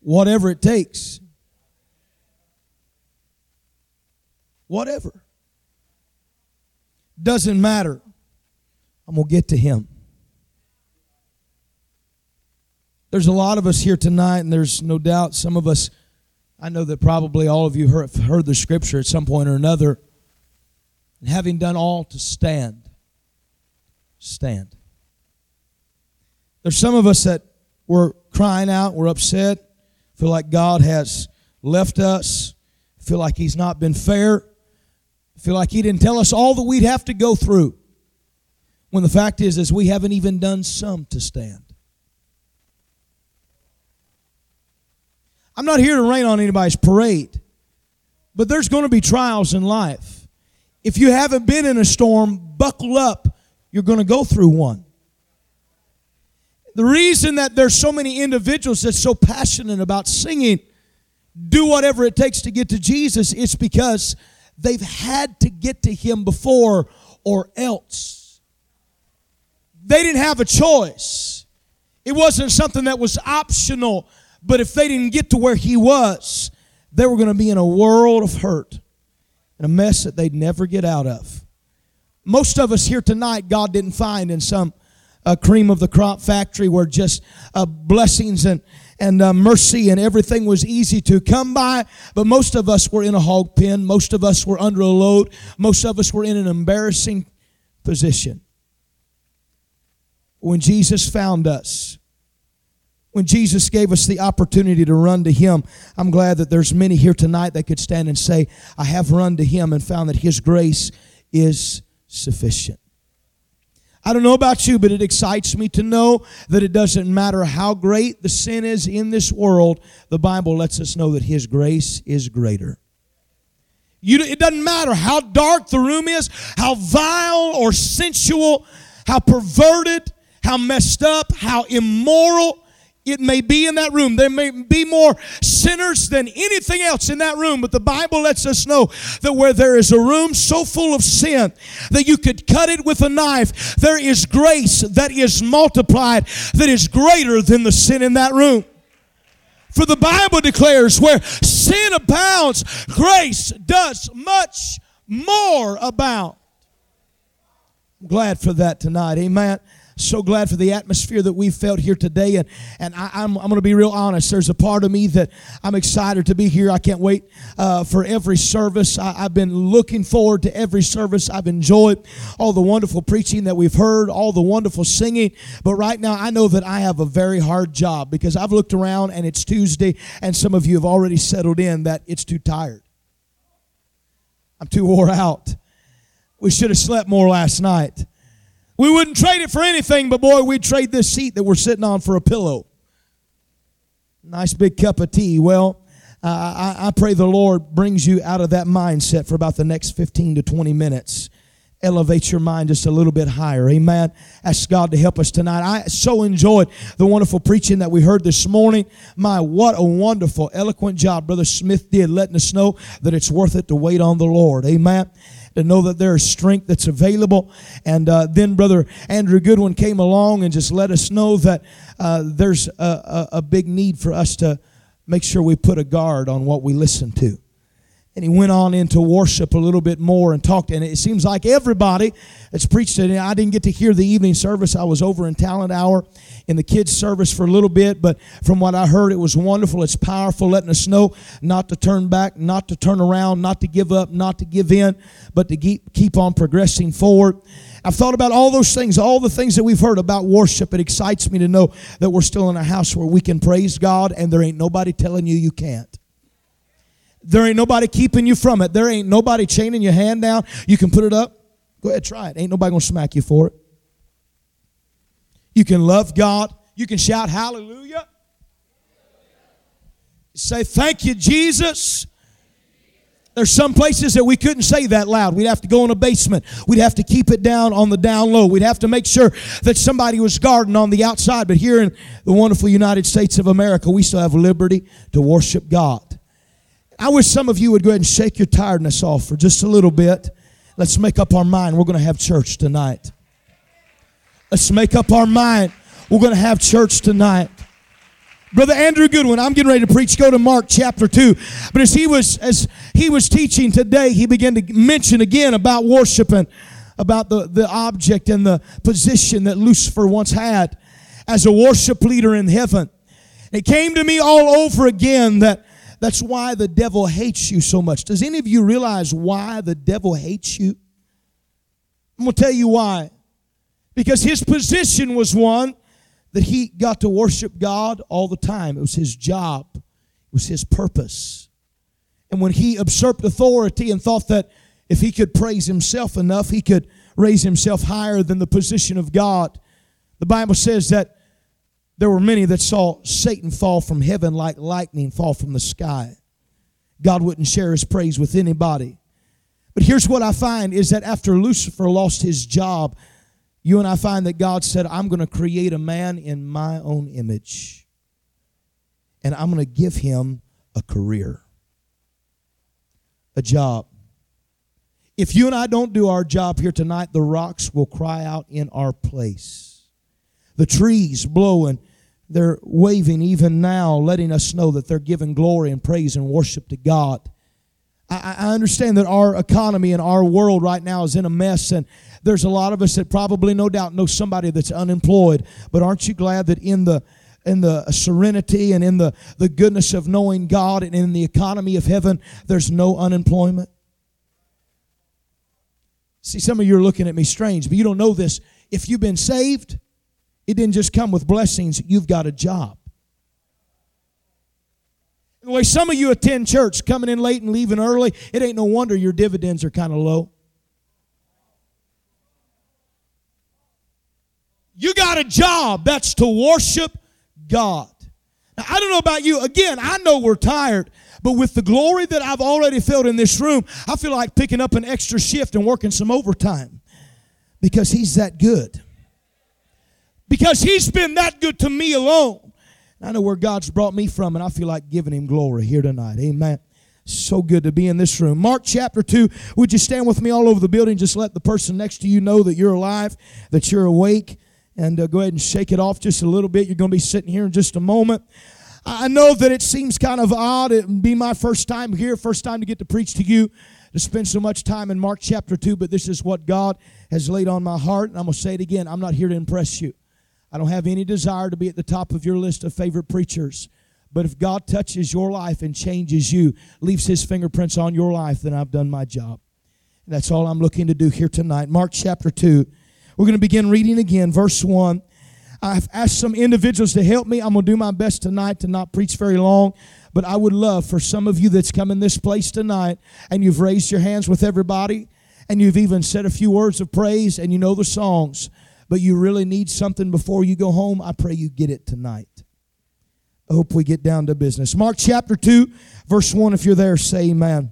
Whatever it takes. Whatever. Doesn't matter. I'm going to get to Him. There's a lot of us here tonight, and there's no doubt some of us, I know that probably all of you have heard the Scripture at some point or another. And having done all to stand, stand. There's some of us that we're crying out, we're upset, feel like God has left us, feel like He's not been fair, feel like He didn't tell us all that we'd have to go through. When the fact is we haven't even done some to stand. I'm not here to rain on anybody's parade, but there's going to be trials in life. If you haven't been in a storm, buckle up. You're going to go through one. The reason that there's so many individuals that's so passionate about singing, do whatever it takes to get to Jesus, it's because they've had to get to Him before or else. They didn't have a choice. It wasn't something that was optional, but if they didn't get to where He was, they were going to be in a world of hurt and a mess that they'd never get out of. Most of us here tonight, God didn't find in some cream of the crop factory where just blessings and mercy and everything was easy to come by. But most of us were in a hog pen. Most of us were under a load. Most of us were in an embarrassing position. When Jesus found us, when Jesus gave us the opportunity to run to Him, I'm glad that there's many here tonight that could stand and say, I have run to Him and found that His grace is sufficient. I don't know about you, but it excites me to know that it doesn't matter how great the sin is in this world, the Bible lets us know that His grace is greater. It doesn't matter how dark the room is, how vile or sensual, how perverted, how messed up, how immoral it may be in that room. There may be more sinners than anything else in that room. But the Bible lets us know that where there is a room so full of sin that you could cut it with a knife, there is grace that is multiplied that is greater than the sin in that room. For the Bible declares where sin abounds, grace does much more abound. I'm glad for that tonight. Amen. So glad for the atmosphere that we felt here today. And I'm going to be real honest. There's a part of me that I'm excited to be here. I can't wait for every service. I've been looking forward to every service. I've enjoyed all the wonderful preaching that we've heard, all the wonderful singing. But right now, I know that I have a very hard job because I've looked around and it's Tuesday and some of you have already settled in that it's too tired. I'm too wore out. We should have slept more last night. We wouldn't trade it for anything, but boy, we'd trade this seat that we're sitting on for a pillow. Nice big cup of tea. Well, I pray the Lord brings you out of that mindset for about the next 15 to 20 minutes. Elevate your mind just a little bit higher. Amen. Ask God to help us tonight. I so enjoyed the wonderful preaching that we heard this morning. My, what a wonderful, eloquent job Brother Smith did letting us know that it's worth it to wait on the Lord. Amen. To know that there is strength that's available. And then Brother Andrew Goodwin came along and just let us know that there's a big need for us to make sure we put a guard on what we listen to. And he went on into worship a little bit more and talked. And it seems like everybody that's preached it. I didn't get to hear the evening service. I was over in Talent Hour in the kids' service for a little bit. But from what I heard, it was wonderful. It's powerful, letting us know not to turn back, not to turn around, not to give up, not to give in, but to keep on progressing forward. I've thought about all those things, all the things that we've heard about worship. It excites me to know that we're still in a house where we can praise God and there ain't nobody telling you can't. There ain't nobody keeping you from it. There ain't nobody chaining your hand down. You can put it up. Go ahead, try it. Ain't nobody going to smack you for it. You can love God. You can shout hallelujah. Say thank you, Jesus. There's some places that we couldn't say that loud. We'd have to go in a basement. We'd have to keep it down on the down low. We'd have to make sure that somebody was guarding on the outside. But here in the wonderful United States of America, we still have liberty to worship God. I wish some of you would go ahead and shake your tiredness off for just a little bit. Let's make up our mind. We're going to have church tonight. Let's make up our mind. We're going to have church tonight. Brother Andrew Goodwin, I'm getting ready to preach. Go to Mark chapter 2. But as he was teaching today, he began to mention again about worship and about the object and the position that Lucifer once had as a worship leader in heaven. It came to me all over again that's why the devil hates you so much. Does any of you realize why the devil hates you? I'm going to tell you why. Because his position was one that he got to worship God all the time. It was his job. It was his purpose. And when he usurped authority and thought that if he could praise himself enough, he could raise himself higher than the position of God. The Bible says that there were many that saw Satan fall from heaven like lightning fall from the sky. God wouldn't share his praise with anybody. But here's what I find is that after Lucifer lost his job, you and I find that God said, I'm going to create a man in my own image. And I'm going to give him a career, a job. If you and I don't do our job here tonight, the rocks will cry out in our place. The trees blow and they're waving even now, letting us know that they're giving glory and praise and worship to God. I understand that our economy and our world right now is in a mess, and there's a lot of us that probably no doubt know somebody that's unemployed. But aren't you glad that in the serenity and in the goodness of knowing God and in the economy of heaven, there's no unemployment? See, some of you are looking at me strange, but you don't know this. If you've been saved, it didn't just come with blessings. You've got a job. The way some of you attend church, coming in late and leaving early, it ain't no wonder your dividends are kind of low. You got a job. That's to worship God. Now, I don't know about you. Again, I know we're tired, but with the glory that I've already felt in this room, I feel like picking up an extra shift and working some overtime because He's that good. Because He's been that good to me alone. I know where God's brought me from, and I feel like giving Him glory here tonight. Amen. So good to be in this room. Mark chapter 2. Would you stand with me all over the building? Just let the person next to you know that you're alive, that you're awake. And go ahead and shake it off just a little bit. You're going to be sitting here in just a moment. I know that it seems kind of odd. It would be my first time here, first time to get to preach to you, to spend so much time in Mark chapter 2. But this is what God has laid on my heart. And I'm going to say it again. I'm not here to impress you. I don't have any desire to be at the top of your list of favorite preachers. But if God touches your life and changes you, leaves His fingerprints on your life, then I've done my job. And that's all I'm looking to do here tonight. Mark chapter 2. We're going to begin reading again, verse 1. I've asked some individuals to help me. I'm going to do my best tonight to not preach very long. But I would love for some of you that's come in this place tonight and you've raised your hands with everybody and you've even said a few words of praise and you know the songs, but you really need something before you go home, I pray you get it tonight. I hope we get down to business. Mark chapter 2, verse 1, if you're there, say amen.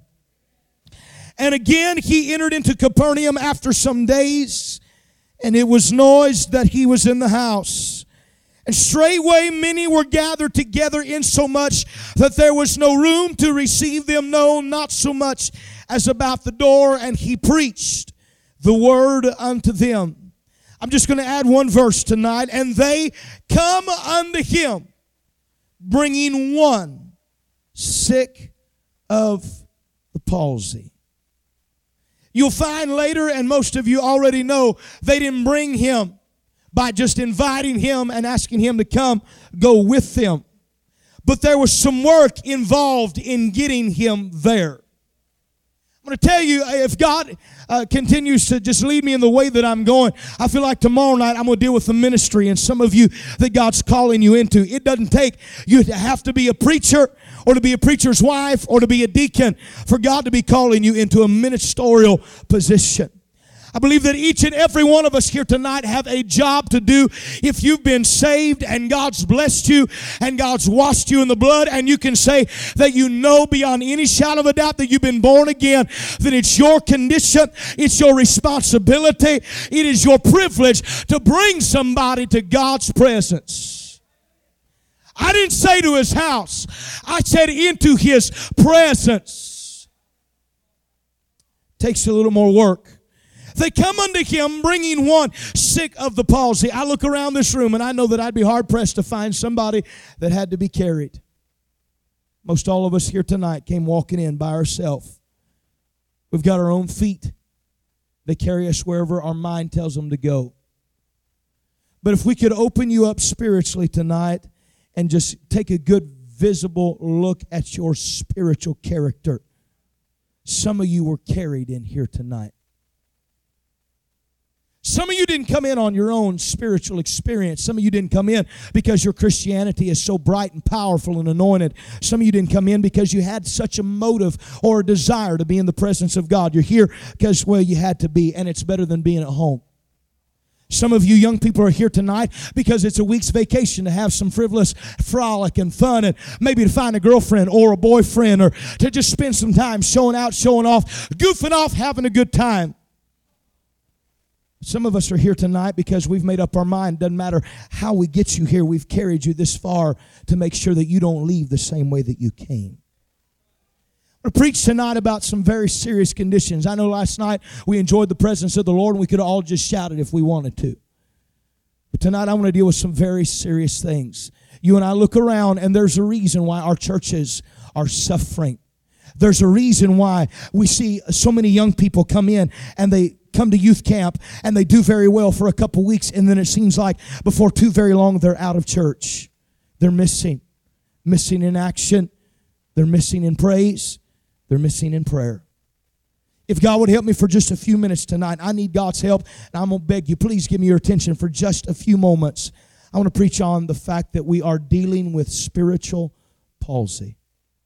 And again he entered into Capernaum after some days, and it was noised that he was in the house. And straightway many were gathered together, insomuch that there was no room to receive them, no, not so much as about the door. And he preached the word unto them. I'm just going to add one verse tonight. And they come unto him, bringing one sick of the palsy. You'll find later, and most of you already know, they didn't bring him by just inviting him and asking him to come go with them. But there was some work involved in getting him there. I'm going to tell you, if God continues to just lead me in the way that I'm going, I feel like tomorrow night I'm going to deal with the ministry and some of you that God's calling you into. It doesn't take you to have to be a preacher or to be a preacher's wife or to be a deacon for God to be calling you into a ministerial position. I believe that each and every one of us here tonight have a job to do. If you've been saved and God's blessed you and God's washed you in the blood, and you can say that you know beyond any shadow of a doubt that you've been born again, then it's your condition, it's your responsibility, it is your privilege to bring somebody to God's presence. I didn't say to his house, I said into his presence. Takes a little more work. They come unto him bringing one sick of the palsy. I look around this room and I know that I'd be hard-pressed to find somebody that had to be carried. Most all of us here tonight came walking in by ourselves. We've got our own feet. They carry us wherever our mind tells them to go. But if we could open you up spiritually tonight and just take a good visible look at your spiritual character. Some of you were carried in here tonight. Some of you didn't come in on your own spiritual experience. Some of you didn't come in because your Christianity is so bright and powerful and anointed. Some of you didn't come in because you had such a motive or a desire to be in the presence of God. You're here because, well, you had to be, and it's better than being at home. Some of you young people are here tonight because it's a week's vacation to have some frivolous frolic and fun, and maybe to find a girlfriend or a boyfriend, or to just spend some time showing out, showing off, goofing off, having a good time. Some of us are here tonight because we've made up our mind. Doesn't matter how we get you here, we've carried you this far to make sure that you don't leave the same way that you came. I'm going to preach tonight about some very serious conditions. I know last night we enjoyed the presence of the Lord and we could have all just shouted if we wanted to. But tonight I want to deal with some very serious things. You and I look around and there's a reason why our churches are suffering. There's a reason why we see so many young people come in and they come to youth camp and they do very well for a couple weeks, and then it seems like before too very long they're out of church. They're missing in action. They're missing in praise. They're missing in prayer. If God would help me for just a few minutes tonight, I need God's help, and I'm going to beg you, please give me your attention for just a few moments. I want to preach on the fact that we are dealing with spiritual palsy.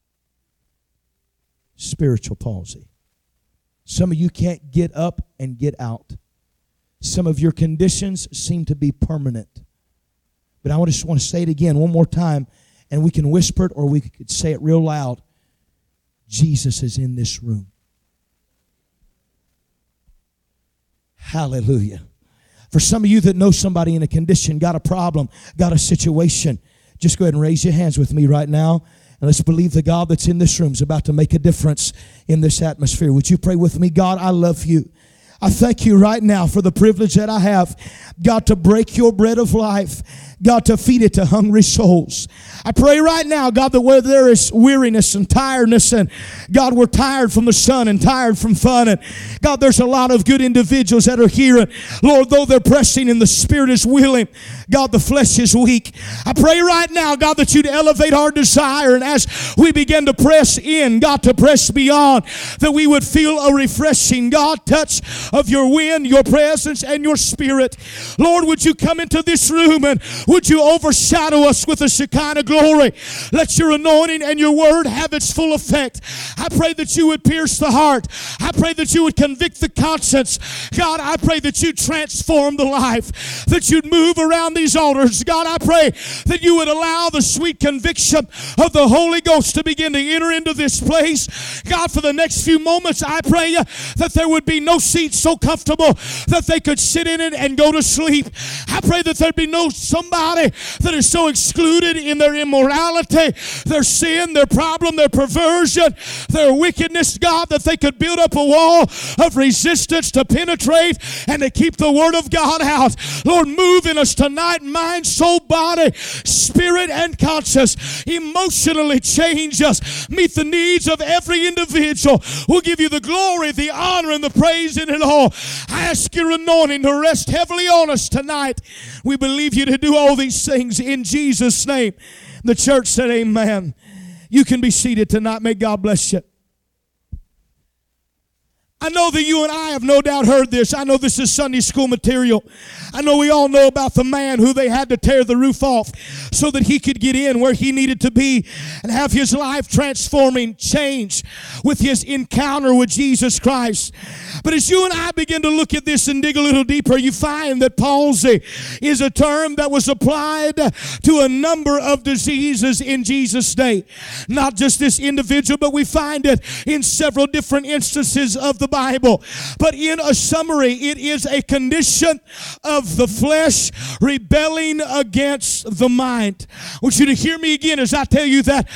Spiritual palsy. Some of you can't get up and get out. Some of your conditions seem to be permanent. But I just want to say it again one more time, and we can whisper it or we could say it real loud. Jesus is in this room. Hallelujah. For some of you that know somebody in a condition, got a problem, got a situation, just go ahead and raise your hands with me right now. And let's believe the God that's in this room is about to make a difference in this atmosphere. Would you pray with me? God, I love you. I thank you right now for the privilege that I have, God, to break your bread of life, God, to feed it to hungry souls. I pray right now, God, that where there is weariness and tiredness, and God, we're tired from the sun and tired from fun, and God, there's a lot of good individuals that are here, and Lord, though they're pressing and the spirit is willing, God, the flesh is weak. I pray right now, God, that you'd elevate our desire, and as we begin to press in, God, to press beyond, that we would feel a refreshing, God, touch of your wind, your presence, and your spirit. Lord, would you come into this room and would you overshadow us with a Shekinah glory? Let your anointing and your word have its full effect. I pray that you would pierce the heart. I pray that you would convict the conscience. God, I pray that you'd transform the life, that you'd move around these altars. God, I pray that you would allow the sweet conviction of the Holy Ghost to begin to enter into this place. God, for the next few moments, I pray that there would be no seats so comfortable that they could sit in it and go to sleep. I pray that there'd be no somebody that is so excluded in their immorality, their sin, their problem, their perversion, their wickedness, God, that they could build up a wall of resistance to penetrate and to keep the word of God out. Lord, move in us tonight, mind, soul, body, spirit, and conscience. Emotionally change us. Meet the needs of every individual. We'll give you the glory, the honor, and the praise in it all. I ask your anointing to rest heavily on us tonight. We believe you to do all these things in Jesus' name. The church said amen. You can be seated tonight. May God bless you. I know that you and I have no doubt heard this. I know this is Sunday school material. I know we all know about the man who they had to tear the roof off so that he could get in where he needed to be and have his life transforming change with his encounter with Jesus Christ. But as you and I begin to look at this and dig a little deeper, you find that palsy is a term that was applied to a number of diseases in Jesus' day. Not just this individual, but we find it in several different instances of the the Bible. But in a summary, it is a condition of the flesh rebelling against the mind. I want you to hear me again as I tell you that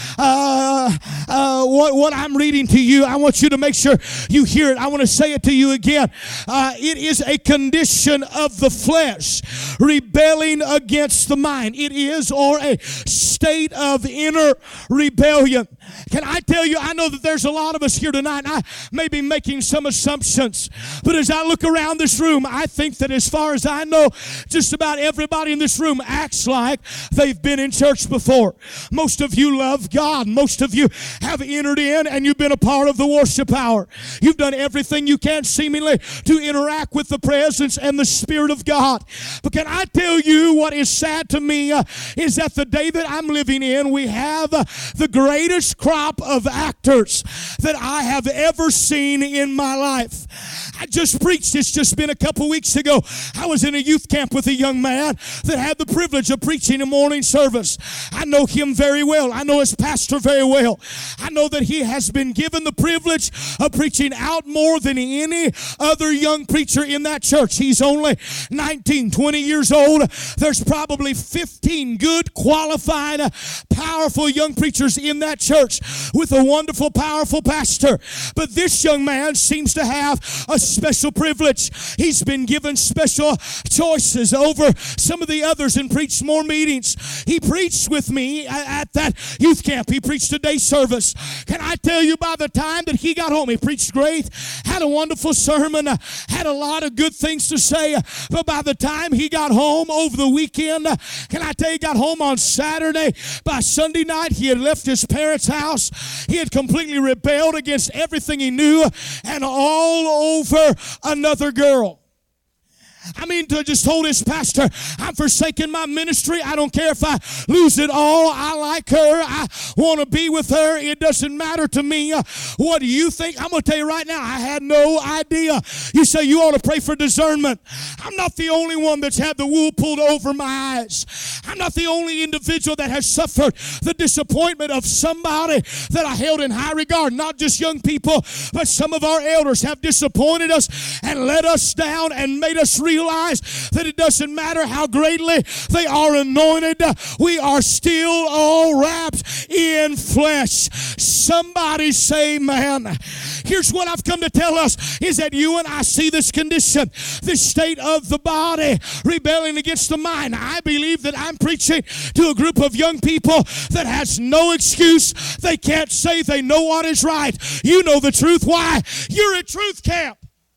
what I'm reading to you, I want you to make sure you hear it. I want to say it to you again. It is a condition of the flesh rebelling against the mind. It is, or a state of inner rebellion. Can I tell you, I know that there's a lot of us here tonight, and I may be making some assumptions, but as I look around this room, I think that as far as I know, just about everybody in this room acts like they've been in church before. Most of you love God. Most of you have entered in and you've been a part of the worship hour. You've done everything you can seemingly to interact with the presence and the Spirit of God. But can I tell you what is sad to me is that the day that I'm living in, we have the greatest crop of actors that I have ever seen in my life. I just preached, it's just been a couple weeks ago. I was in a youth camp with a young man that had the privilege of preaching a morning service. I know him very well. I know his pastor very well. I know that he has been given the privilege of preaching out more than any other young preacher in that church. He's only 19, 20 years old. There's probably 15 good, qualified, powerful young preachers in that church with a wonderful, powerful pastor. But this young man seems to have a special privilege. He's been given special choices over some of the others and preached more meetings. He preached with me at that youth camp. He preached a day service. Can I tell you, by the time that he got home, he preached great, had a wonderful sermon, had a lot of good things to say, but by the time he got home over the weekend, can I tell you, he got home on Saturday. By Sunday night, he had left his parents' house. He had completely rebelled against everything he knew and all over another girl. I mean, to just told his pastor, I'm forsaking my ministry. I don't care if I lose it all. I like her. I want to be with her. It doesn't matter to me. What do you think? I'm going to tell you right now, I had no idea. You say you ought to pray for discernment. I'm not the only one that's had the wool pulled over my eyes. I'm not the only individual that has suffered the disappointment of somebody that I held in high regard. Not just young people, but some of our elders have disappointed us and let us down and made us realize that it doesn't matter how greatly they are anointed, we are still all wrapped in flesh. Somebody say, man. Here's what I've come to tell us, is that you and I see this condition, this state of the body rebelling against the mind. I believe that I'm preaching to a group of young people that has no excuse. They can't say they know what is right. You know the truth. Why? You're at truth camp.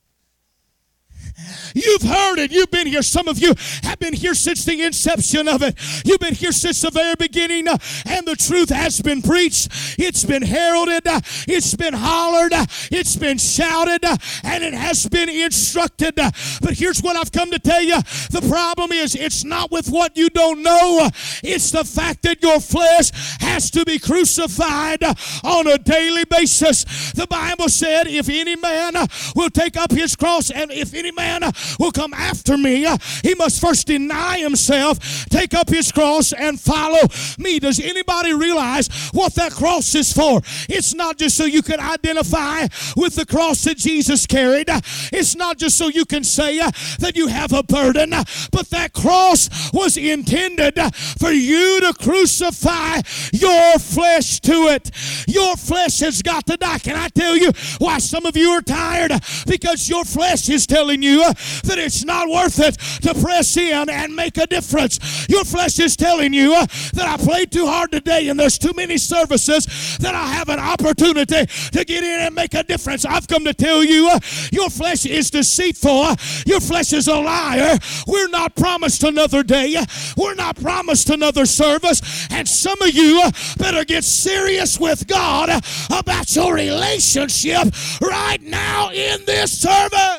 You've heard it. You've been here. Some of you have been here since the inception of it. You've been here since the very beginning, and the truth has been preached. It's been heralded. It's been hollered. It's been shouted, and it has been instructed. But here's what I've come to tell you. The problem is, it's not with what you don't know. It's the fact that your flesh has to be crucified on a daily basis. The Bible said, if any man will take up his cross, and if any man will come after me, he must first deny himself, take up his cross, and follow me. Does anybody realize what that cross is for? It's not just so you can identify with the cross that Jesus carried. It's not just so you can say that you have a burden, but that cross was intended for you to crucify your flesh to it. Your flesh has got to die. Can I tell you why some of you are tired? Because your flesh is telling you that it's not worth it to press in and make a difference. Your flesh is telling you that I played too hard today and there's too many services that I have an opportunity to get in and make a difference. I've come to tell you, your flesh is deceitful. Your flesh is a liar. We're not promised another day. We're not promised another service. And some of you better get serious with God about your relationship right now in this service.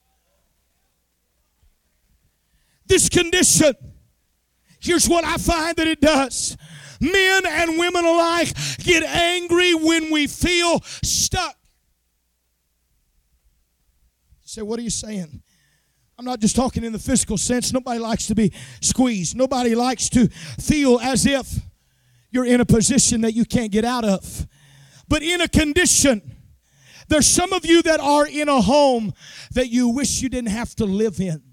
This condition, here's what I find that it does. Men and women alike get angry when we feel stuck. You say, what are you saying? I'm not just talking in the physical sense. Nobody likes to be squeezed. Nobody likes to feel as if you're in a position that you can't get out of. But in a condition There's some of you that are in a home that you wish you didn't have to live in.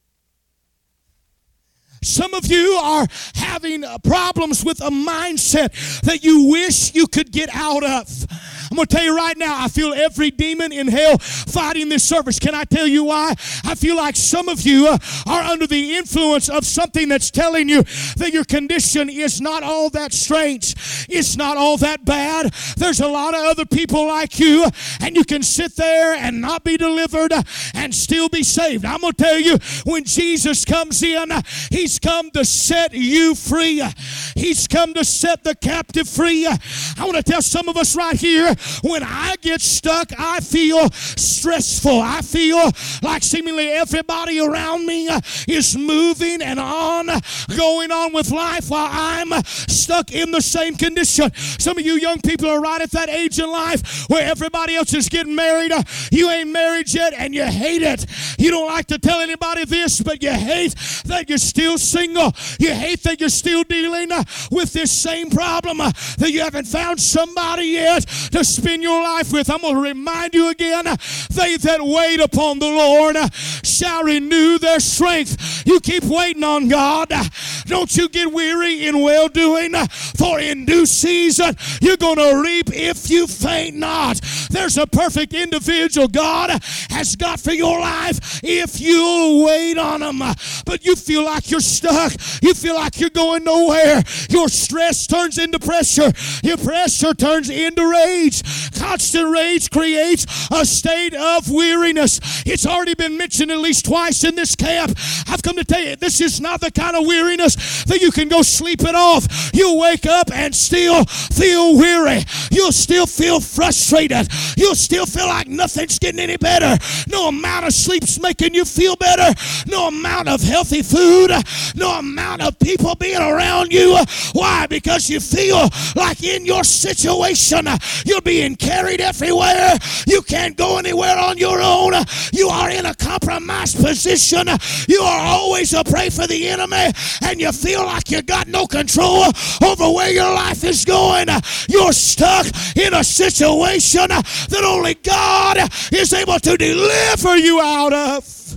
Some of you are having problems with a mindset that you wish you could get out of. I'm going to tell you right now, I feel every demon in hell fighting this service. Can I tell you why? I feel like some of you are under the influence of something that's telling you that your condition is not all that strange. It's not all that bad. There's a lot of other people like you, and you can sit there and not be delivered and still be saved. I'm going to tell you, when Jesus comes in, He's come to set you free. He's come to set the captive free. I want to tell some of us right here, when I get stuck, I feel stressful. I feel like seemingly everybody around me is moving and on, going on with life while I'm stuck in the same condition. Some of you young people are right at that age in life where everybody else is getting married. You ain't married yet, and you hate it. You don't like to tell anybody this, but you hate that you're still single. You hate that you're still dealing with this same problem, that you haven't found somebody yet to spend your life with. I'm going to remind you again, they that wait upon the Lord shall renew their strength. You keep waiting on God. Don't you get weary in well-doing, for in due season you're going to reap if you faint not. There's a perfect individual God has got for your life if you'll wait on Him. But you feel like you're stuck. You feel like you're going nowhere. Your stress turns into pressure. Your pressure turns into rage. Constant rage creates a state of weariness. It's already been mentioned at least twice in this camp. I've come to tell you, this is not the kind of weariness that you can go sleep it off. You'll wake up and still feel weary. You'll still feel frustrated. You'll still feel like nothing's getting any better. No amount of sleep's making you feel better. No amount of healthy food. No amount of people being around you. Why? Because you feel like in your situation you're being carried everywhere. You can't go anywhere on your own. You are in a compromised position. You are always a prey for the enemy, and you feel like you got no control over where your life is going. You're stuck in a situation that only God is able to deliver you out of.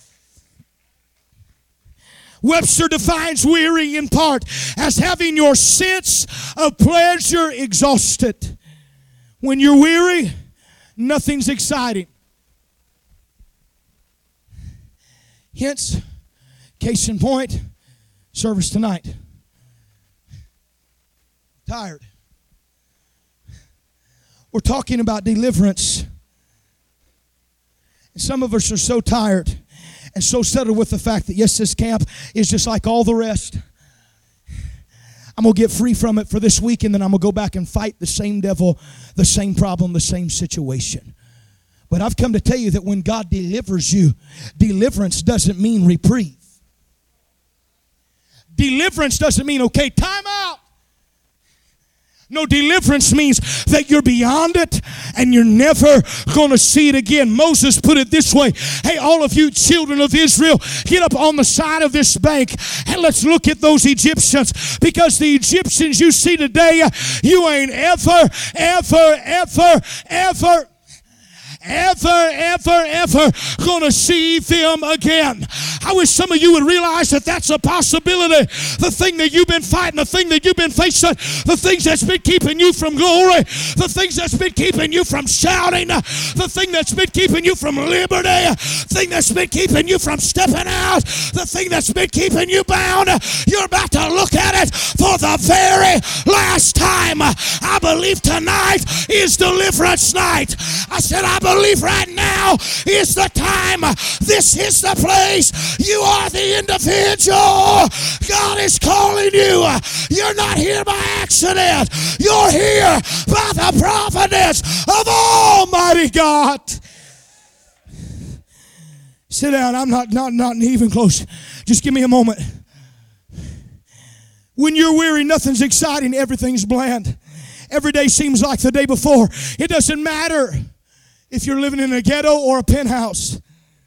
Webster defines weary in part as having your sense of pleasure exhausted. When you're weary, nothing's exciting. Hence, case in point, service tonight. Tired. We're talking about deliverance. And some of us are so tired and so settled with the fact that, yes, this camp is just like all the rest. I'm going to get free from it for this week, and then I'm going to go back and fight the same devil, the same problem, the same situation. But I've come to tell you that when God delivers you, deliverance doesn't mean reprieve. Deliverance doesn't mean, okay, time out. No, deliverance means that you're beyond it and you're never going to see it again. Moses put it this way. Hey, all of you children of Israel, get up on the side of this bank and let's look at those Egyptians. Because the Egyptians you see today, you ain't ever gonna see them again. I wish some of you would realize that that's a possibility. The thing that you've been fighting, the thing that you've been facing, the things that's been keeping you from glory, the things that's been keeping you from shouting, the thing that's been keeping you from liberty, the thing that's been keeping you from stepping out, the thing that's been keeping you bound, you're about to look at it for the very last time. I believe tonight is deliverance night. I said, I believe right now is the time. This is the place. You are the individual. God is calling you. You're not here by accident. You're here by the providence of Almighty God. Sit down. I'm not even close. Just give me a moment. When you're weary, nothing's exciting. Everything's bland. Every day seems like the day before. It doesn't matter if you're living in a ghetto or a penthouse.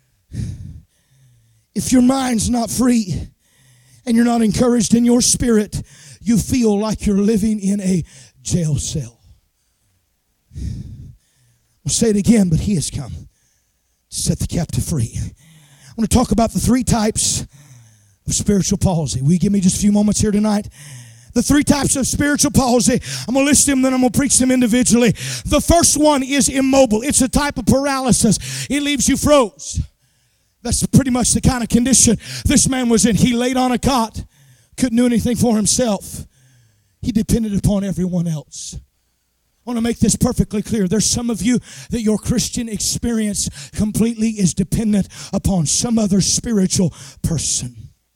If your mind's not free and you're not encouraged in your spirit, you feel like you're living in a jail cell. I'm I'll say it again, but He has come to set the captive free. I want to talk about the 3 types of spiritual palsy. Will you give me just a few moments here tonight? The 3 types of spiritual palsy. I'm going to list them, then I'm going to preach them individually. The first one is immobile. It's a type of paralysis. It leaves you froze. That's pretty much the kind of condition this man was in. He laid on a cot, couldn't do anything for himself. He depended upon everyone else. I want to make this perfectly clear. There's some of you that your Christian experience completely is dependent upon some other spiritual person.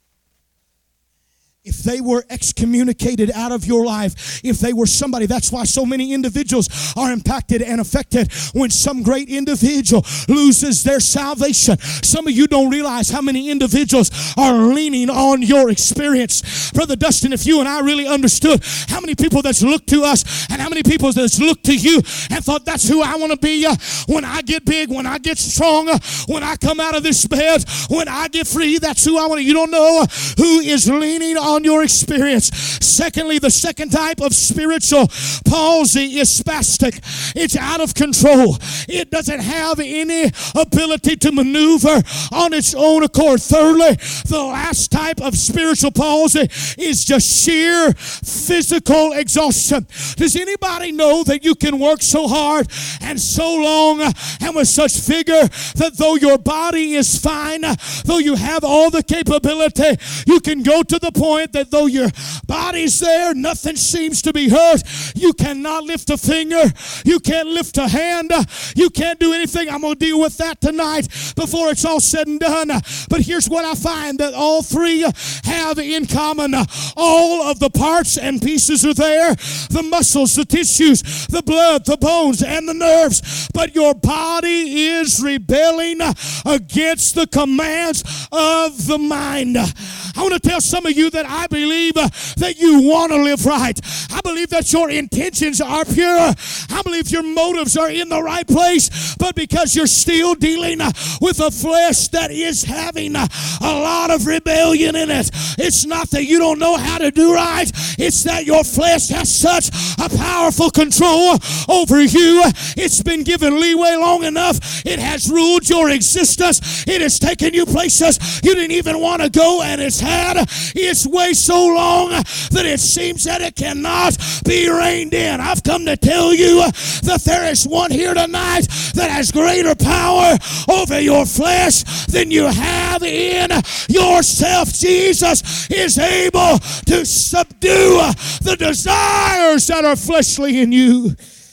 If they were excommunicated out of your life, if they were somebody, that's why so many individuals are impacted and affected when some great individual loses their salvation. Some of you don't realize how many individuals are leaning on your experience. Brother Dustin, if you and I really understood how many people that's looked to us and how many people that's looked to you and thought, that's who I want to be when I get big, when I get strong, when I come out of this bed, when I get free, that's who I want to. You don't know who is leaning on your experience. Secondly, the second type of spiritual palsy is spastic. It's out of control. It doesn't have any ability to maneuver on its own accord. Thirdly, the last type of spiritual palsy is just sheer physical exhaustion. Does anybody know that you can work so hard and so long and with such vigor that though your body is fine, though you have all the capability, you can go to the point that though your body's there, nothing seems to be hurt. You cannot lift a finger. You can't lift a hand. You can't do anything. I'm going to deal with that tonight before it's all said and done. But here's what I find that all 3 have in common. All of the parts and pieces are there. The muscles, the tissues, the blood, the bones, and the nerves. But your body is rebelling against the commands of the mind. I want to tell some of you that I believe that you want to live right. I believe that your intentions are pure. I believe your motives are in the right place. But because you're still dealing with a flesh that is having a lot of rebellion in it, it's not that you don't know how to do right. It's that your flesh has such a powerful control over you. It's been given leeway long enough. It has ruled your existence. It has taken you places you didn't even want to go, and it's had its way so long that it seems that it cannot be reined in. I've come to tell you that there is one here tonight that has greater power over your flesh than you have in yourself. Jesus is able to subdue the desires that are fleshly in you.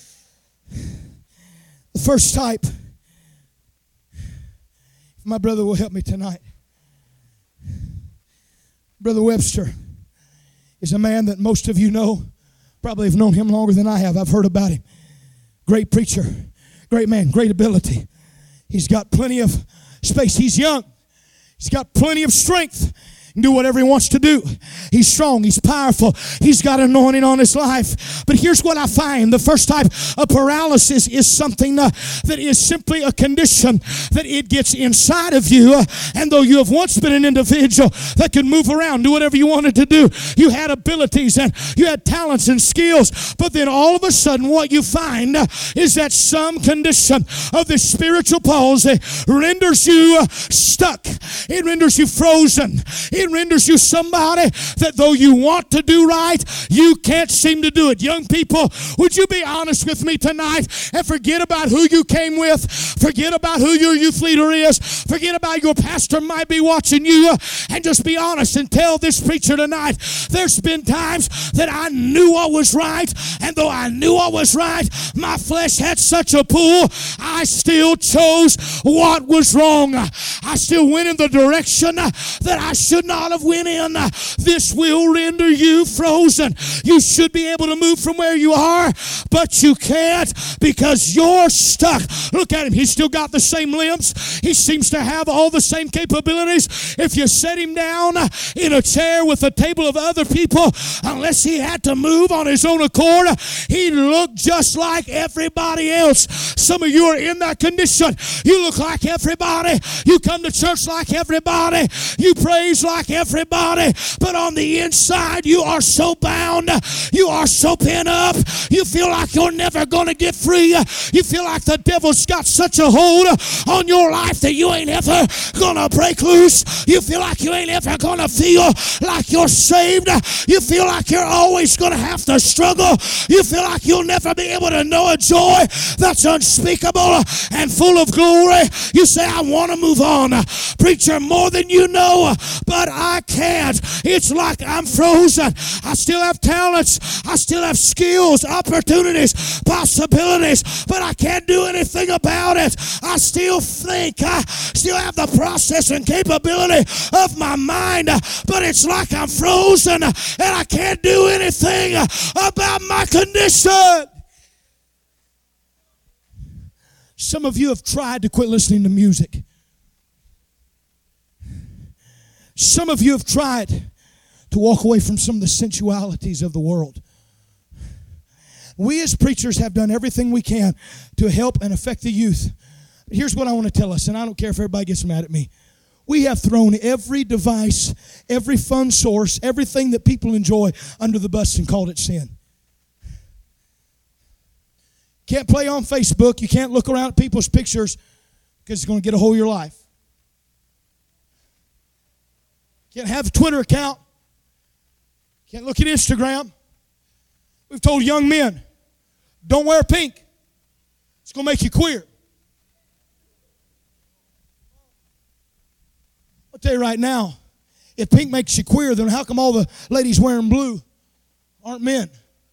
The first type, if my brother will help me tonight, Brother Webster is a man that most of you know. Probably have known him longer than I have. I've heard about him. Great preacher, great man, great ability. He's got plenty of space. He's young. He's got plenty of strength. He can do whatever he wants to do. He's strong. He's powerful. He's got anointing on his life. But here's what I find. The first type of paralysis is something that is simply a condition that it gets inside of you. And though you have once been an individual that could move around, do whatever you wanted to do, you had abilities and you had talents and skills. But then all of a sudden what you find is that some condition of the spiritual palsy renders you stuck. It renders you frozen. It renders you somebody that though you want to do right, you can't seem to do it. Young people, would you be honest with me tonight and forget about who you came with? Forget about who your youth leader is. Forget about your pastor might be watching you, and just be honest and tell this preacher tonight, there's been times that I knew I was right, and though I knew I was right, my flesh had such a pull, I still chose what was wrong. I still went in the direction that I should not have went in. This will render you frozen. You should be able to move from where you are, but you can't because you're stuck. Look at him. He's still got the same limbs. He seems to have all the same capabilities. If you set him down in a chair with a table of other people, unless he had to move on his own accord, he'd look just like everybody else. Some of you are in that condition. You look like everybody. You come to church like everybody. You praise like like everybody, but on the inside you are so bound. You are so pent up. You feel like you're never going to get free. You feel like the devil's got such a hold on your life that you ain't ever going to break loose. You feel like you ain't ever going to feel like you're saved. You feel like you're always going to have to struggle. You feel like you'll never be able to know a joy that's unspeakable and full of glory. You say, I want to move on. Preacher, more than you know, but I can't. It's like I'm frozen. I still have talents. I still have skills, opportunities, possibilities, but I can't do anything about it. I still think. I still have the processing capability of my mind, but it's like I'm frozen and I can't do anything about my condition. Some of you have tried to quit listening to music. Some of you have tried to walk away from some of the sensualities of the world. We as preachers have done everything we can to help and affect the youth. But here's what I want to tell us, and I don't care if everybody gets mad at me. We have thrown every device, every fun source, everything that people enjoy under the bus and called it sin. Can't play on Facebook. You can't look around at people's pictures because it's going to get a hold of your life. Can't have a Twitter account. Can't look at Instagram. We've told young men, don't wear pink. It's going to make you queer. I'll tell you right now, if pink makes you queer, then how come all the ladies wearing blue aren't men?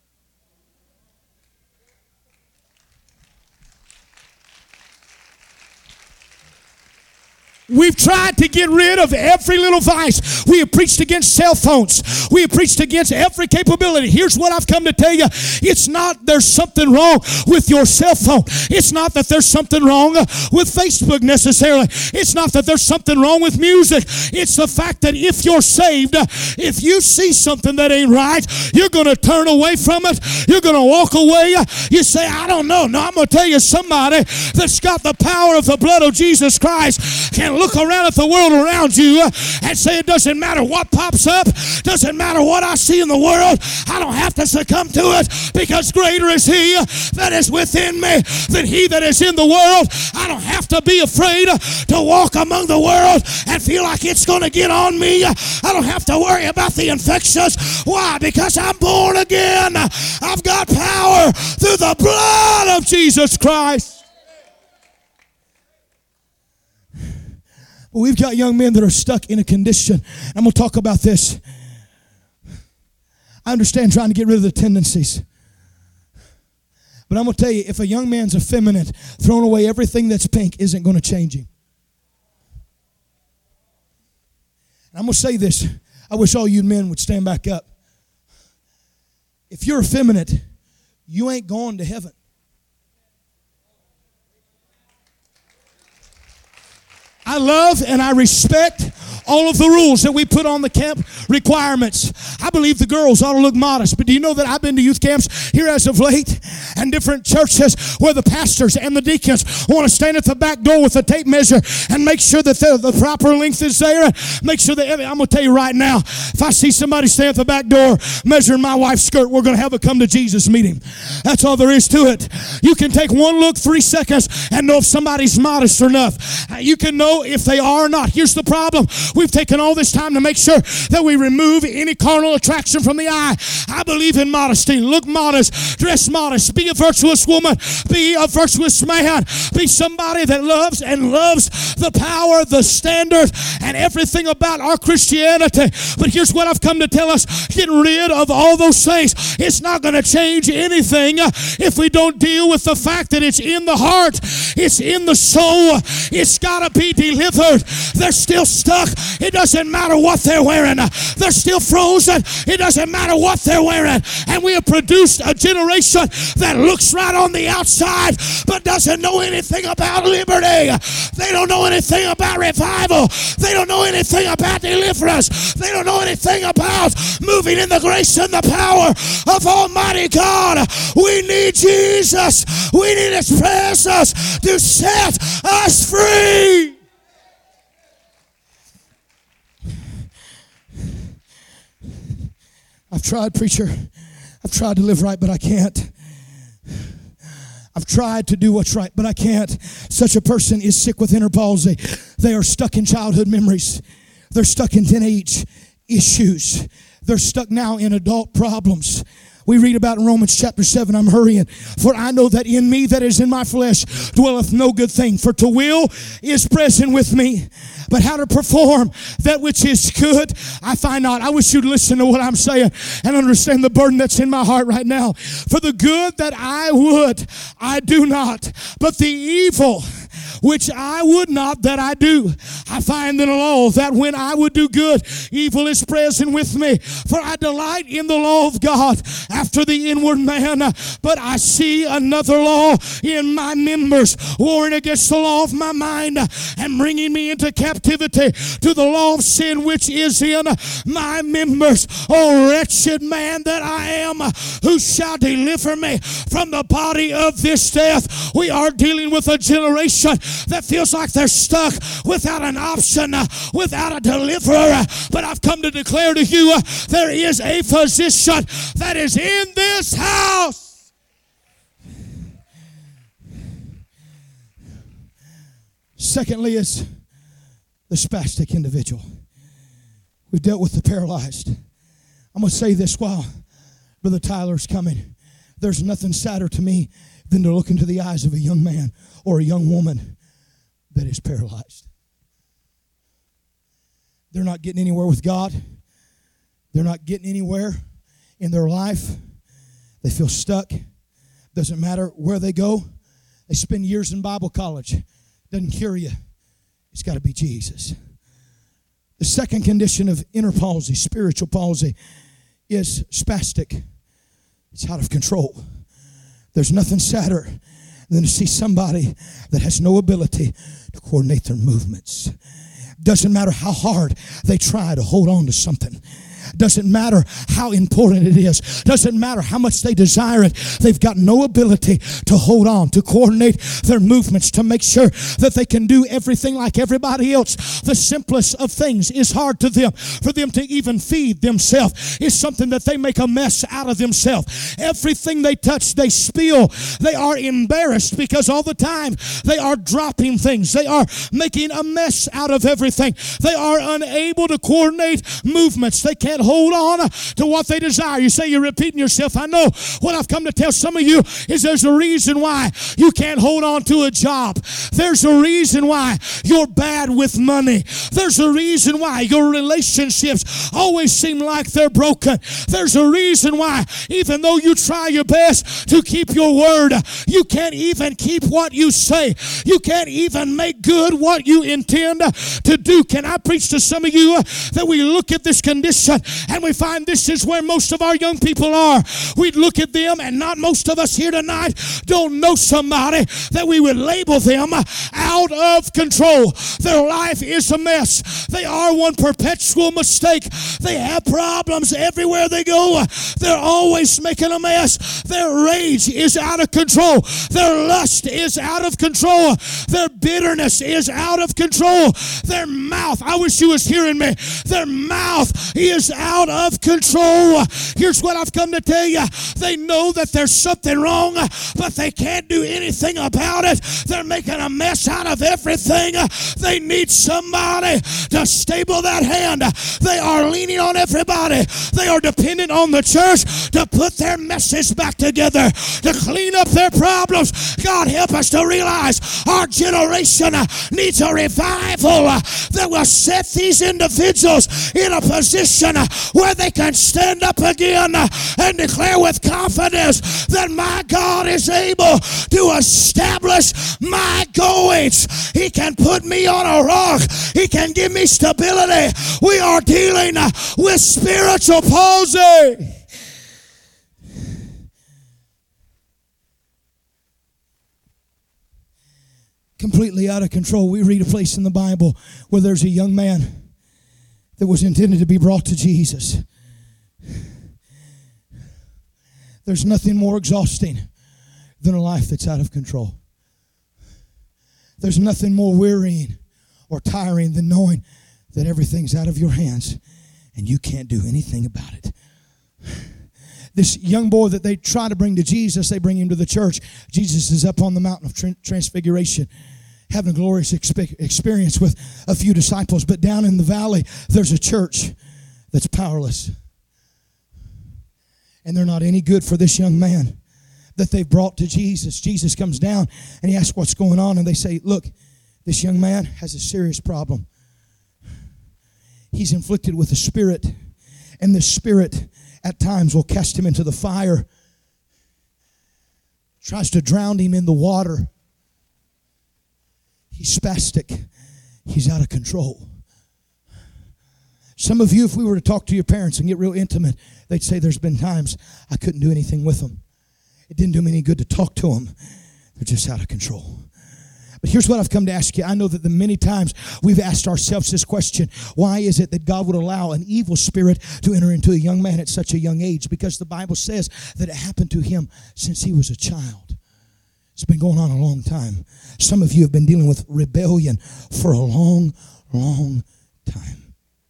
We've tried to get rid of every little vice. We have preached against cell phones. We have preached against every capability. Here's what I've come to tell you. It's not there's something wrong with your cell phone. It's not that there's something wrong with Facebook necessarily. It's not that there's something wrong with music. It's the fact that if you're saved, if you see something that ain't right, you're going to turn away from it. You're going to walk away. You say, I don't know. No, I'm going to tell you, somebody that's got the power of the blood of Jesus Christ can look around at the world around you and say, it doesn't matter what pops up, doesn't matter what I see in the world, I don't have to succumb to it, because greater is He that is within me than he that is in the world. I don't have to be afraid to walk among the world and feel like it's going to get on me. I don't have to worry about the infections. Why? Because I'm born again. I've got power through the blood of Jesus Christ. We've got young men that are stuck in a condition. I'm going to talk about this. I understand trying to get rid of the tendencies. But I'm going to tell you, if a young man's effeminate, throwing away everything that's pink isn't going to change him. And I'm going to say this. I wish all you men would stand back up. If you're effeminate, you ain't going to heaven. I love and I respect all of the rules that we put on the camp requirements. I believe the girls ought to look modest. But do you know that I've been to youth camps here as of late and different churches where the pastors and the deacons want to stand at the back door with a tape measure and make sure that the proper length is there. Make sure that, I'm going to tell you right now, if I see somebody stand at the back door measuring my wife's skirt, we're going to have a come to Jesus meeting. That's all there is to it. You can take one look, 3 seconds, and know if somebody's modest or not. You can know if they are or not. Here's the problem. We've taken all this time to make sure that we remove any carnal attraction from the eye. I believe in modesty. Look modest. Dress modest. Be a virtuous woman. Be a virtuous man. Be somebody that loves the power, the standard, and everything about our Christianity. But here's what I've come to tell us. Getting rid of all those things, it's not going to change anything if we don't deal with the fact that it's in the heart. It's in the soul. It's got to be delivered. They're still stuck. It doesn't matter what they're wearing. They're still frozen. It doesn't matter what they're wearing. And we have produced a generation that looks right on the outside but doesn't know anything about liberty. They don't know anything about revival. They don't know anything about deliverance. They don't know anything about moving in the grace and the power of Almighty God. We need Jesus. We need His presence to set us free. I've tried, preacher. I've tried to live right, but I can't. I've tried to do what's right, but I can't. Such a person is sick with inner palsy. They are stuck in childhood memories. They're stuck in teenage issues. They're stuck now in adult problems. We read about in Romans chapter 7, I'm hurrying. For I know that in me, that is in my flesh, dwelleth no good thing. For to will is present with me. But how to perform that which is good, I find not. I wish you'd listen to what I'm saying and understand the burden that's in my heart right now. For the good that I would, I do not. But the evil which I would not, that I do. I find in the law that when I would do good, evil is present with me. For I delight in the law of God after the inward man. But I see another law in my members, warring against the law of my mind, and bringing me into captivity to the law of sin which is in my members. O wretched man that I am, who shall deliver me from the body of this death? We are dealing with a generation that feels like they're stuck without an option, without a deliverer. But I've come to declare to you, there is a physician that is in this house. Secondly is the spastic individual. We've dealt with the paralyzed. I'm going to say this while Brother Tyler's coming. There's nothing sadder to me than to look into the eyes of a young man or a young woman that is paralyzed. They're not getting anywhere with God. They're not getting anywhere in their life. They feel stuck. Doesn't matter where they go. They spend years in Bible college. Doesn't cure you. It's got to be Jesus. The second condition of inner palsy, spiritual palsy, is spastic. It's out of control. There's nothing sadder than to see somebody that has no ability to coordinate their movements. Doesn't matter how hard they try to hold on to something. Doesn't matter how important it is. Doesn't matter how much they desire it. They've got no ability to hold on, to coordinate their movements, to make sure that they can do everything like everybody else. The simplest of things is hard to them. For them to even feed themselves is something that they make a mess out of themselves. Everything they touch, they spill. They are embarrassed because all the time they are dropping things. They are making a mess out of everything. They are unable to coordinate movements. They can't hold on to what they desire. You say you're repeating yourself. I know. What I've come to tell some of you is there's a reason why you can't hold on to a job. There's a reason why you're bad with money. There's a reason why your relationships always seem like they're broken. There's a reason why even though you try your best to keep your word, you can't even keep what you say. You can't even make good what you intend to do. Can I preach to some of you that we look at this condition and we find this is where most of our young people are? We'd look at them, and not most of us here tonight don't know somebody that we would label them out of control. Their life is a mess. They are one perpetual mistake. They have problems everywhere they go. They're always making a mess. Their rage is out of control. Their lust is out of control. Their bitterness is out of control. Their mouth, I wish you was hearing me, their mouth is out of control. Here's what I've come to tell you. They know that there's something wrong, but they can't do anything about it. They're making a mess out of everything. They need somebody to stable that hand. They are leaning on everybody. They are dependent on the church to put their messes back together, to clean up their problems. God, help us to realize our generation needs a revival that will set these individuals in a position where they can stand up again and declare with confidence that my God is able to establish my goings. He can put me on a rock. He can give me stability. We are dealing with spiritual palsy. Completely out of control. We read a place in the Bible where there's a young man that was intended to be brought to Jesus. There's nothing more exhausting than a life that's out of control. There's nothing more wearying or tiring than knowing that everything's out of your hands and you can't do anything about it. This young boy that they try to bring to Jesus, they bring him to the church. Jesus is up on the mountain of transfiguration, having a glorious experience with a few disciples. But down in the valley, there's a church that's powerless. And they're not any good for this young man that they've brought to Jesus. Jesus comes down and he asks what's going on. And they say, look, this young man has a serious problem. He's inflicted with a spirit. And the spirit at times will cast him into the fire. Tries to drown him in the water. He's spastic. He's out of control. Some of you, if we were to talk to your parents and get real intimate, they'd say there's been times I couldn't do anything with them. It didn't do me any good to talk to them. They're just out of control. But here's what I've come to ask you. I know that the many times we've asked ourselves this question: why is it that God would allow an evil spirit to enter into a young man at such a young age? Because the Bible says that it happened to him since he was a child. It's been going on a long time. Some of you have been dealing with rebellion for a long, long time.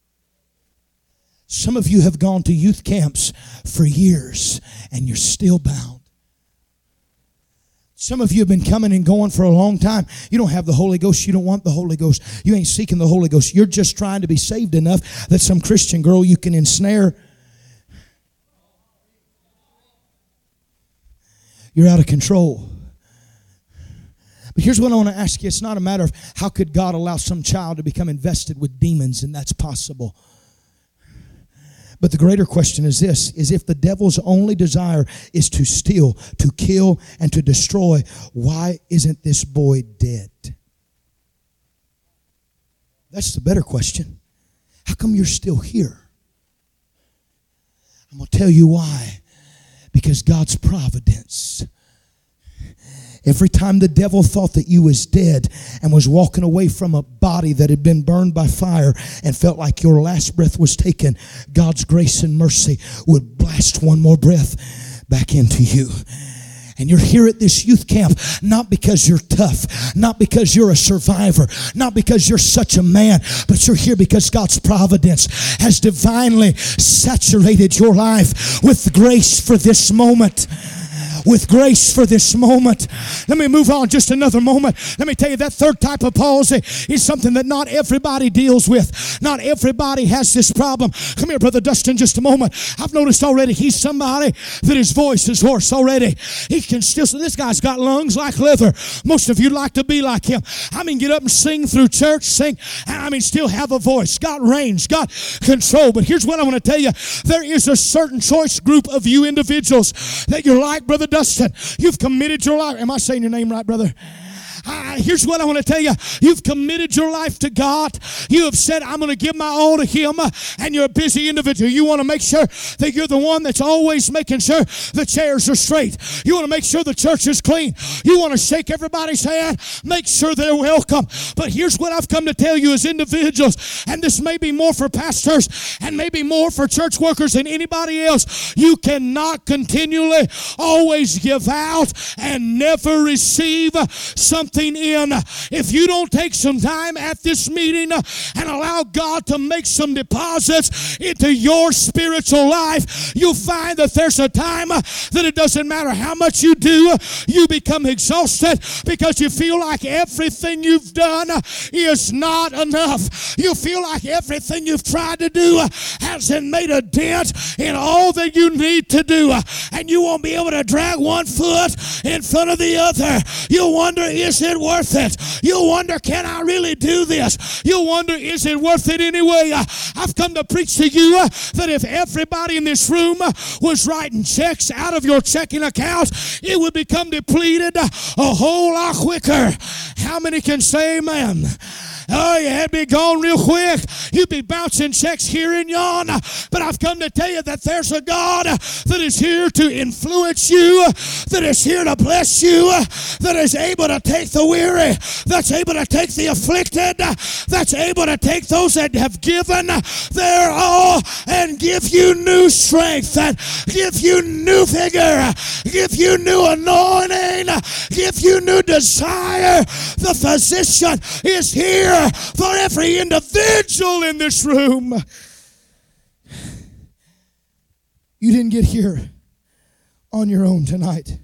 Some of you have gone to youth camps for years and you're still bound. Some of you have been coming and going for a long time. You don't have the Holy Ghost. You don't want the Holy Ghost. You ain't seeking the Holy Ghost. You're just trying to be saved enough that some Christian girl you can ensnare. You're out of control. But here's what I want to ask you. It's not a matter of how could God allow some child to become invested with demons, and that's possible. But the greater question is this, is if the devil's only desire is to steal, to kill, and to destroy, why isn't this boy dead? That's the better question. How come you're still here? I'm going to tell you why. Because God's providence. Every time the devil thought that you was dead and was walking away from a body that had been burned by fire and felt like your last breath was taken, God's grace and mercy would blast one more breath back into you. And you're here at this youth camp not because you're tough, not because you're a survivor, not because you're such a man, but you're here because God's providence has divinely saturated your life with grace for this moment. With grace for this moment. Let me move on just another moment. Let me tell you, that third type of palsy is something that not everybody deals with. Not everybody has this problem. Come here, Brother Dustin, just a moment. I've noticed already he's somebody that his voice is hoarse already. He can still, this guy's got lungs like leather. Most of you like to be like him. I mean, get up and sing through church, sing, I mean, still have a voice, got range, got control. But here's what I want to tell you. There is a certain choice group of you individuals that you're like Brother Dustin. You've committed your life. Am I saying your name right, brother? Here's what I want to tell you. You've committed your life to God. You have said, I'm going to give my all to Him. And you're a busy individual. You want to make sure that you're the one that's always making sure the chairs are straight. You want to make sure the church is clean. You want to shake everybody's hand. Make sure they're welcome. But here's what I've come to tell you as individuals. And this may be more for pastors and maybe more for church workers than anybody else. You cannot continually always give out and never receive something in. If you don't take some time at this meeting and allow God to make some deposits into your spiritual life, you'll find that there's a time that it doesn't matter how much you do, you become exhausted because you feel like everything you've done is not enough. You feel like everything you've tried to do hasn't made a dent in all that you need to do, and you won't be able to drag one foot in front of the other. You'll wonder, is it worth it? You'll wonder, can I really do this? You'll wonder, is it worth it anyway? I've come to preach to you that if everybody in this room was writing checks out of your checking account, it would become depleted a whole lot quicker. How many can say amen? Oh, you had me gone real quick. You'd be bouncing checks here and yon. But I've come to tell you that there's a God that is here to influence you, that is here to bless you, that is able to take the weary, that's able to take the afflicted, that's able to take those that have given their all and give you new strength, and give you new vigor, give you new anointing, give you new desire. The physician is here for every individual in this room. You didn't get here on your own tonight.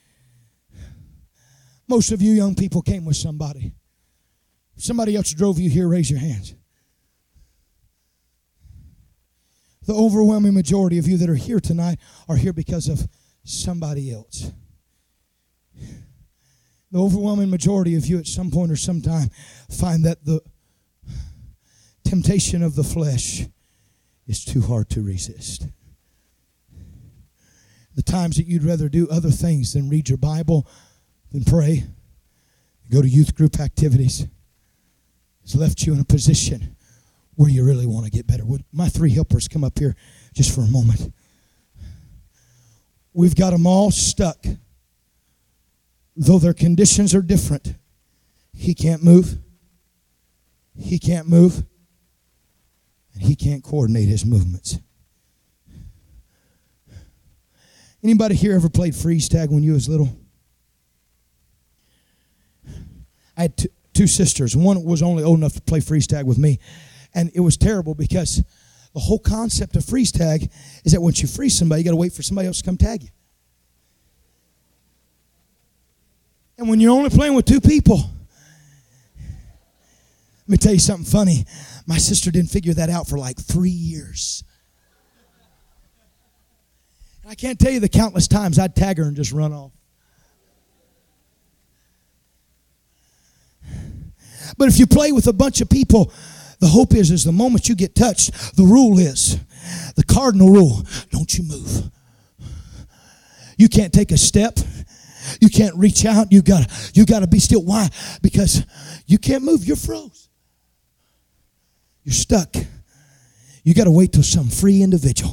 Most of you young people came with somebody. If somebody else drove you here, raise your hands. The overwhelming majority of you that are here tonight are here because of somebody else. The overwhelming majority of you at some point or sometime find that the temptation of the flesh is too hard to resist. The times that you'd rather do other things than read your Bible, than pray, go to youth group activities, has left you in a position where you really want to get better. Would my three helpers come up here just for a moment? We've got them all stuck. Though their conditions are different, he can't move. He can't move. And he can't coordinate his movements. Anybody here ever played freeze tag when you was little? I had two sisters. One was only old enough to play freeze tag with me. And it was terrible because the whole concept of freeze tag is that once you freeze somebody, you got to wait for somebody else to come tag you. And when you're only playing with two people, let me tell you something funny. My sister didn't figure that out for like 3 years. I can't tell you the countless times I'd tag her and just run off. But if you play with a bunch of people, the hope is the moment you get touched, the rule is, the cardinal rule, don't you move. You can't take a step. You can't reach out. You gotta be still. Why? Because you can't move. You're froze. You're stuck. You got to wait till some free individual,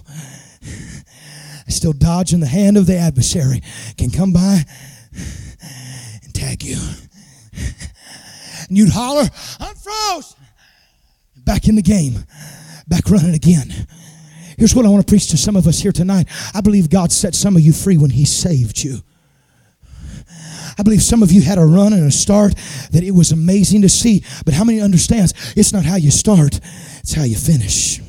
still dodging the hand of the adversary, can come by and tag you. And you'd holler, I'm froze. Back in the game. Back running again. Here's what I want to preach to some of us here tonight. I believe God set some of you free when He saved you. I believe some of you had a run and a start that it was amazing to see. But how many understands it's not how you start, it's how you finish.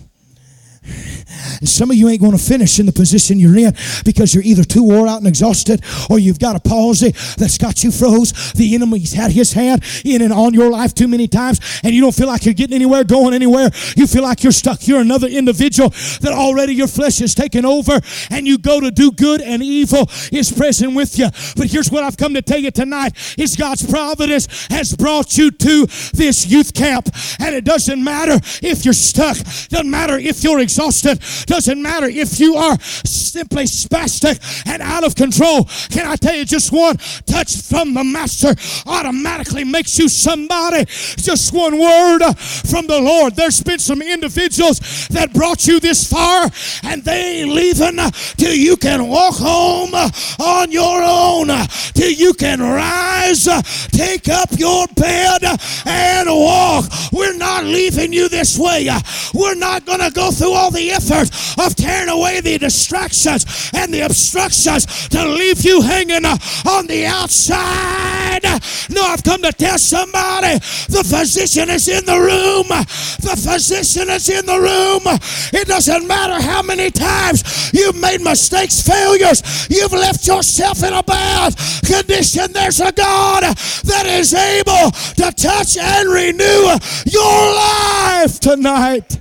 And some of you ain't going to finish in the position you're in because you're either too wore out and exhausted, or you've got a palsy that's got you froze. The enemy's had his hand in and on your life too many times, and you don't feel like you're getting anywhere, going anywhere. You feel like you're stuck. You're another individual that already your flesh is taken over, and you go to do good and evil is present with you. But here's what I've come to tell you tonight is God's providence has brought you to this youth camp. And it doesn't matter if you're stuck. Doesn't matter if you're exhausted. Doesn't matter if you are simply spastic and out of control. Can I tell you, just one touch from the Master automatically makes you somebody. Just one word from the Lord. There's been some individuals that brought you this far, and they ain't leaving till you can walk home on your own, till you can rise, take up your bed, and walk. We're not leaving you this way. We're not going to go through all the effort of tearing away the distractions and the obstructions to leave you hanging on the outside. No, I've come to tell somebody the physician is in the room. The physician is in the room. It doesn't matter how many times you've made mistakes, failures, you've left yourself in a bad condition. There's a God that is able to touch and renew your life tonight.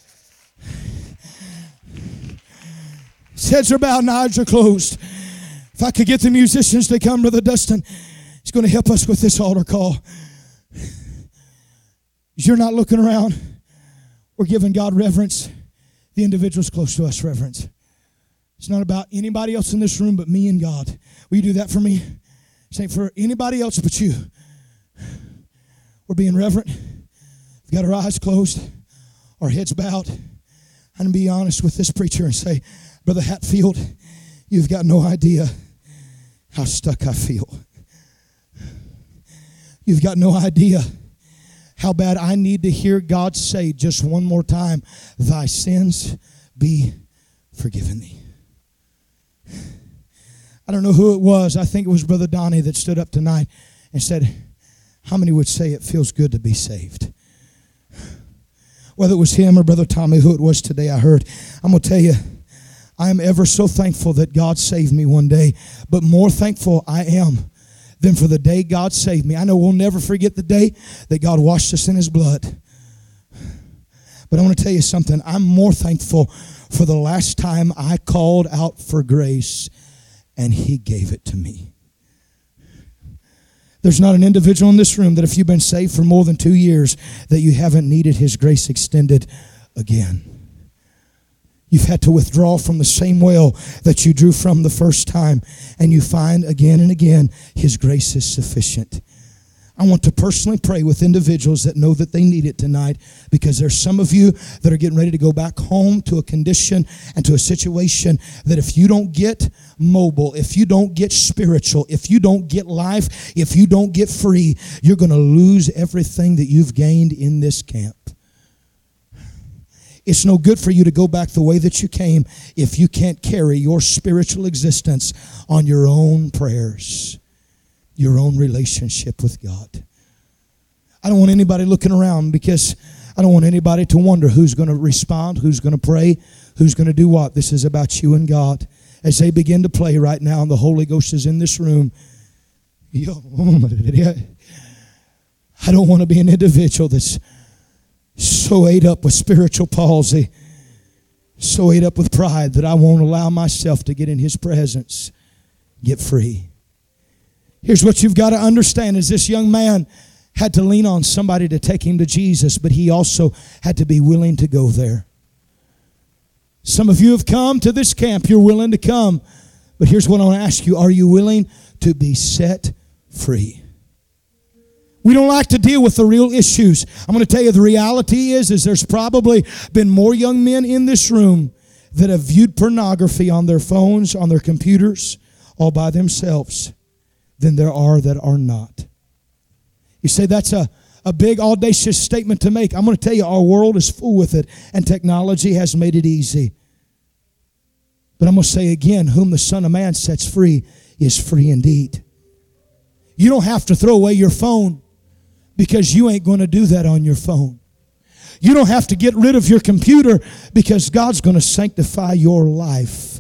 Heads are bowed and eyes are closed. If I could get the musicians to come, Brother Dustin, he's going to help us with this altar call. You're not looking around. We're giving God reverence. The individuals close to us reverence. It's not about anybody else in this room but me and God. Will you do that for me? This ain't for anybody else but you. We're being reverent. We've got our eyes closed, our heads bowed. I'm going to be honest with this preacher and say, Brother Hatfield, you've got no idea how stuck I feel. You've got no idea how bad I need to hear God say just one more time, thy sins be forgiven thee. I don't know who it was. I think it was Brother Donnie that stood up tonight and said, how many would say it feels good to be saved? Whether it was him or Brother Tommy, who it was today, I heard. I'm going to tell you, I am ever so thankful that God saved me one day. But more thankful I am than for the day God saved me. I know we'll never forget the day that God washed us in His blood. But I want to tell you something. I'm more thankful for the last time I called out for grace and He gave it to me. There's not an individual in this room that if you've been saved for more than 2 years that you haven't needed His grace extended again. You've had to withdraw from the same well that you drew from the first time, and you find again and again His grace is sufficient. I want to personally pray with individuals that know that they need it tonight, because there's some of you that are getting ready to go back home to a condition and to a situation that if you don't get mobile, if you don't get spiritual, if you don't get life, if you don't get free, you're going to lose everything that you've gained in this camp. It's no good for you to go back the way that you came if you can't carry your spiritual existence on your own prayers, your own relationship with God. I don't want anybody looking around, because I don't want anybody to wonder who's going to respond, who's going to pray, who's going to do what. This is about you and God. As they begin to play right now and the Holy Ghost is in this room, I don't want to be an individual that's so ate up with spiritual palsy, so ate up with pride that I won't allow myself to get in His presence, get free. Here's what you've got to understand is this young man had to lean on somebody to take him to Jesus, but he also had to be willing to go there. Some of you have come to this camp, you're willing to come, but here's what I want to ask you. Are you willing to be set free? We don't like to deal with the real issues. I'm going to tell you the reality is there's probably been more young men in this room that have viewed pornography on their phones, on their computers, all by themselves, than there are that are not. You say that's a big audacious statement to make. I'm going to tell you our world is full with it, and technology has made it easy. But I'm going to say again, whom the Son of Man sets free is free indeed. You don't have to throw away your phone, because you ain't going to do that on your phone. You don't have to get rid of your computer, because God's going to sanctify your life,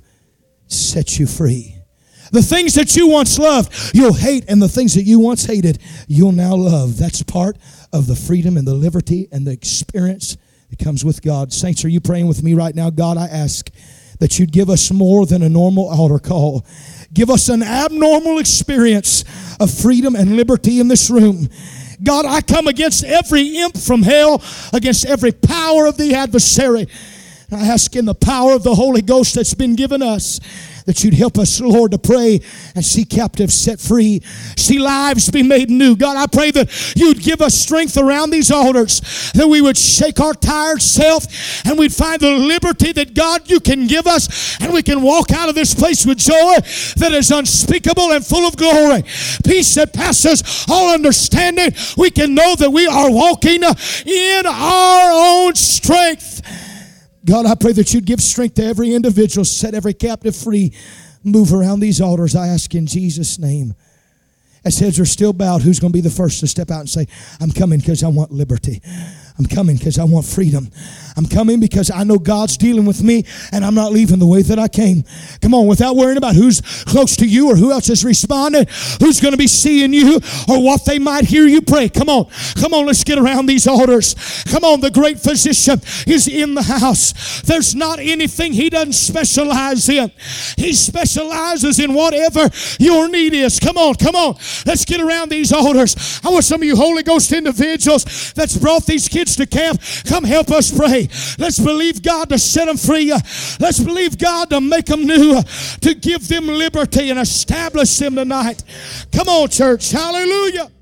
set you free. The things that you once loved, you'll hate, and the things that you once hated, you'll now love. That's part of the freedom and the liberty and the experience that comes with God. Saints, are you praying with me right now? God, I ask that you'd give us more than a normal altar call. Give us an abnormal experience of freedom and liberty in this room. God, I come against every imp from hell, against every power of the adversary. I ask in the power of the Holy Ghost that's been given us, that you'd help us, Lord, to pray and see captives set free, see lives be made new. God, I pray that you'd give us strength around these altars, that we would shake our tired self and we'd find the liberty that, God, you can give us, and we can walk out of this place with joy that is unspeakable and full of glory. Peace that passes all understanding. We can know that we are walking in our own strength. God, I pray that you'd give strength to every individual, set every captive free, move around these altars. I ask in Jesus' name. As heads are still bowed, who's going to be the first to step out and say, I'm coming because I want liberty. I'm coming because I want freedom. I'm coming because I know God's dealing with me, and I'm not leaving the way that I came. Come on, without worrying about who's close to you or who else is responding, who's going to be seeing you or what they might hear you pray. Come on, let's get around these altars. Come on, the great physician is in the house. There's not anything he doesn't specialize in. He specializes in whatever your need is. Come on. Let's get around these altars. I want some of you Holy Ghost individuals that's brought these kids to camp, come help us pray. Let's believe God to set them free. Let's believe God to make them new, to give them liberty and establish them tonight. Come on, church. Hallelujah.